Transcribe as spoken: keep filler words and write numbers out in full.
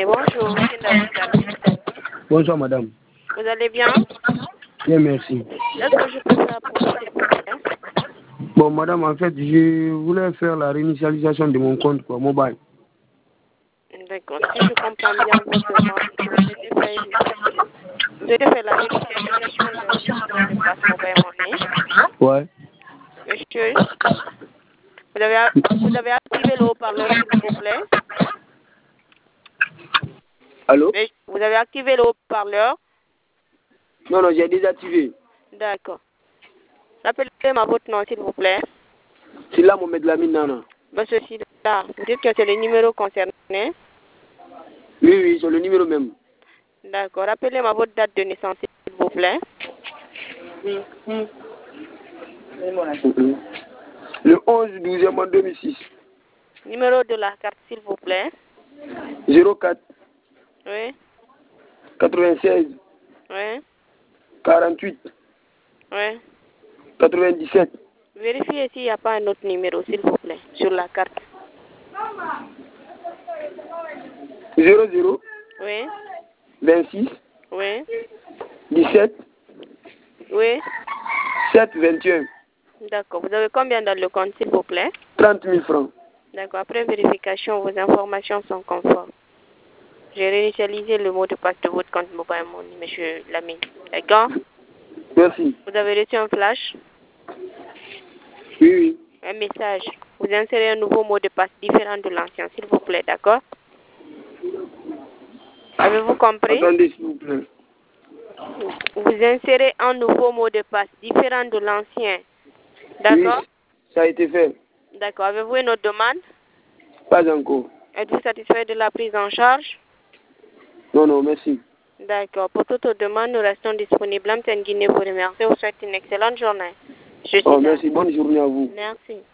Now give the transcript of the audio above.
Guinée. Bonjour, Bonjour, madame. Vous allez bien? Bien, merci. Est-ce que je peux faire pour vous, s'il vous plaît? Bon, madame, en fait, je voulais faire la réinitialisation de mon compte, quoi, mobile. D'accord. Si je comprends bien votre demande, vous souhaitez faire, vous souhaitez faire la réinitialisation de votre passe mobile money. Ouais. Monsieur, vous avez, vous avez activé le haut-parleur, s'il vous plaît? Allô? Mais vous avez activé le haut-parleur? Non, non, j'ai désactivé. D'accord. Rappelez-moi votre nom, s'il vous plaît. C'est là, Mohamed Lamine Nana. Ben, ceci là, vous dites que c'est le numéro concerné? Oui, oui, c'est le numéro même. D'accord. Rappelez-moi votre date de naissance, s'il vous plaît. Le onze douzième deux mille six. Numéro de la carte, s'il vous plaît. zéro quatre Oui. quatre-vingt-seize Oui. quarante-huit Oui. quatre-vingt-dix-sept. Vérifiez s'il n'y a pas un autre numéro, s'il vous plaît, sur la carte. zéro zéro Oui. vingt-six Oui. dix-sept Oui. sept vingt et un. D'accord. Vous avez combien dans le compte, s'il vous plaît? trente mille francs. D'accord. Après vérification, vos informations sont conformes. J'ai réinitialisé le mot de passe de votre compte mobile money, monsieur Lamine. D'accord? Merci. Vous avez reçu un flash? Oui, oui. Un message. Vous insérez un nouveau mot de passe différent de l'ancien, s'il vous plaît, d'accord? Avez-vous compris? Attendez, s'il vous plaît. Vous insérez un nouveau mot de passe différent de l'ancien. D'accord? Oui, ça a été fait. D'accord. Avez-vous une autre demande? Pas encore. Êtes-vous satisfait de la prise en charge? Non, non, merci. D'accord. Pour toute autre demande, nous restons disponibles. Amten Guinée vous remercie. Vous souhaite une excellente journée. Je suis Oh, là. merci. Bonne journée à vous. Merci.